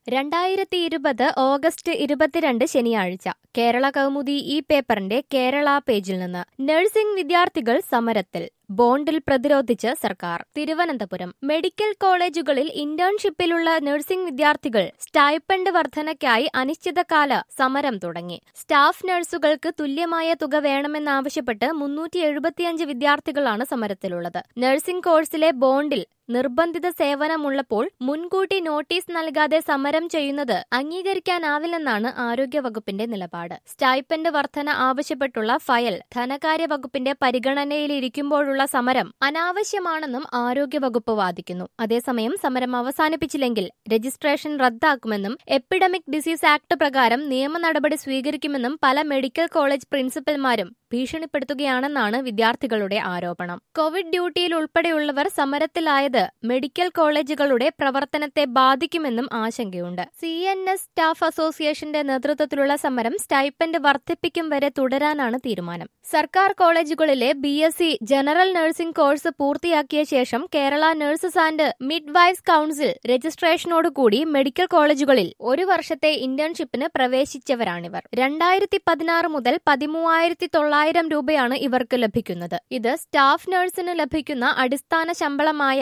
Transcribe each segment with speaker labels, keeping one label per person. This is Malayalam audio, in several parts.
Speaker 1: 2020 ഓഗസ്റ്റ് 22 ശനിയാഴ്ച കേരള കൗമുദി ഈ പേപ്പറിന്റെ കേരള പേജിൽ നിന്ന് നഴ്സിംഗ് വിദ്യാർത്ഥികൾ സമരത്തിൽ ബോണ്ടിൽ പ്രതിരോധിച്ച് സർക്കാർ. തിരുവനന്തപുരം മെഡിക്കൽ കോളേജുകളിൽ ഇന്റേൺഷിപ്പിലുള്ള നഴ്സിംഗ് വിദ്യാർത്ഥികൾ സ്റ്റൈപ്പൻഡ് വർധനയ്ക്കായി അനിശ്ചിതകാല സമരം തുടങ്ങി. സ്റ്റാഫ് നഴ്സുകൾക്ക് തുല്യമായ തുക വേണമെന്നാവശ്യപ്പെട്ട് 375 വിദ്യാർത്ഥികളാണ് സമരത്തിലുള്ളത്. നഴ്സിംഗ് കോഴ്സിലെ ബോണ്ടിൽ നിർബന്ധിത സേവനമുള്ളപ്പോൾ മുൻകൂട്ടി നോട്ടീസ് നൽകാതെ സമരം ചെയ്യുന്നത് അംഗീകരിക്കാനാവില്ലെന്നാണ് ആരോഗ്യവകുപ്പിന്റെ നിലപാട്. സ്റ്റൈപ്പൻഡ് വർധന ആവശ്യപ്പെട്ടുള്ള ഫയൽ ധനകാര്യ വകുപ്പിന്റെ പരിഗണനയിലിരിക്കുമ്പോഴുള്ള സമരം അനാവശ്യമാണെന്നും ആരോഗ്യവകുപ്പ് വാദിക്കുന്നു. അതേസമയം സമരം അവസാനിപ്പിച്ചില്ലെങ്കിൽ രജിസ്ട്രേഷൻ റദ്ദാക്കുമെന്നും എപ്പിഡമിക് ഡിസീസ് ആക്ട് പ്രകാരം നിയമ നടപടി സ്വീകരിക്കുമെന്നും പല മെഡിക്കൽ കോളേജ് പ്രിൻസിപ്പൽമാരും ഭീഷണിപ്പെടുത്തുകയാണെന്നാണ് വിദ്യാർത്ഥികളുടെ ആരോപണം. കോവിഡ് ഡ്യൂട്ടിയിൽ ഉൾപ്പെടെയുള്ളവർ സമരത്തിലായത് മെഡിക്കൽ കോളേജുകളുടെ പ്രവർത്തനത്തെ ബാധിക്കുമെന്നും ആശങ്കയുണ്ട്. CNS സ്റ്റാഫ് അസോസിയേഷന്റെ നേതൃത്വത്തിലുള്ള സമരം സ്റ്റൈപ്പൻഡ് വർദ്ധിപ്പിക്കും വരെ തുടരാനാണ് തീരുമാനം. സർക്കാർ കോളേജുകളിലെ BSc ജനറൽ നഴ്സിംഗ് കോഴ്സ് പൂർത്തിയാക്കിയ ശേഷം Kerala nurses and midwives council രജിസ്ട്രേഷനോടുകൂടി മെഡിക്കൽ കോളേജുകളിൽ ഒരു വർഷത്തെ ഇന്റേൺഷിപ്പിന് പ്രവേശിച്ചവരാണിവർ. 2016 മുതൽ 13,900 രൂപയാണ് ഇവർക്ക് ലഭിക്കുന്നത്. ഇത് സ്റ്റാഫ് നഴ്സിന് ലഭിക്കുന്ന അടിസ്ഥാന ശമ്പളമായ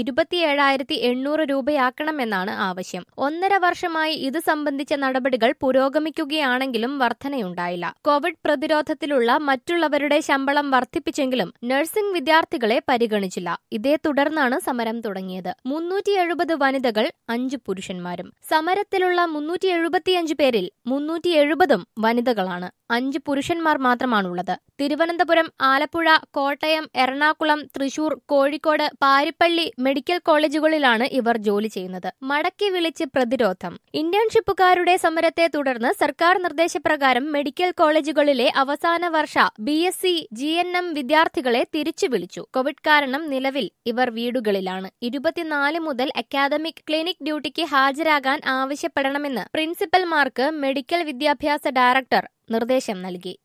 Speaker 1: 27,800 രൂപയാക്കണമെന്നാണ് ആവശ്യം. 1.5 വർഷമായി ഇത് സംബന്ധിച്ച നടപടികൾ പുരോഗമിക്കുകയാണെങ്കിലും വർധനയുണ്ടായില്ല. കോവിഡ് പ്രതിരോധത്തിലുള്ള മറ്റുള്ളവരുടെ ശമ്പളം വർദ്ധിപ്പിച്ചെങ്കിലും നഴ്സിംഗ് വിദ്യാർത്ഥികളെ പരിഗണിച്ചില്ല. ഇതേ തുടർന്നാണ് സമരം തുടങ്ങിയത്. 370 വനിതകൾ, 5 പുരുഷന്മാരും. സമരത്തിലുള്ള 375 പേരിൽ 370 വനിതകളാണ്. 5 പുരുഷന്മാർ മാത്രമാണുള്ളത്. തിരുവനന്തപുരം, ആലപ്പുഴ, കോട്ടയം, എറണാകുളം, തൃശൂർ, കോഴിക്കോട്, പാരിപ്പള്ളി മെഡിക്കൽ കോളേജുകളിലാണ് ഇവർ ജോലി ചെയ്യുന്നത്. മടക്കി വിളിച്ച് പ്രതിരോധം. ഇന്റേൺഷിപ്പുകാരുടെ സമരത്തെ തുടർന്ന് സർക്കാർ നിർദ്ദേശപ്രകാരം മെഡിക്കൽ കോളേജുകളിലെ അവസാന വർഷ BSc GNM വിദ്യാർത്ഥികളെ തിരിച്ചു വിളിച്ചു. കോവിഡ് കാരണം നിലവിൽ ഇവർ വീടുകളിലാണ്. 24 മുതൽ അക്കാദമിക് ക്ലിനിക് ഡ്യൂട്ടിക്ക് ഹാജരാകാൻ ആവശ്യപ്പെടണമെന്ന് പ്രിൻസിപ്പൽമാർക്ക് മെഡിക്കൽ വിദ്യാഭ്യാസ ഡയറക്ടർ നിർദ്ദേശം നൽകി.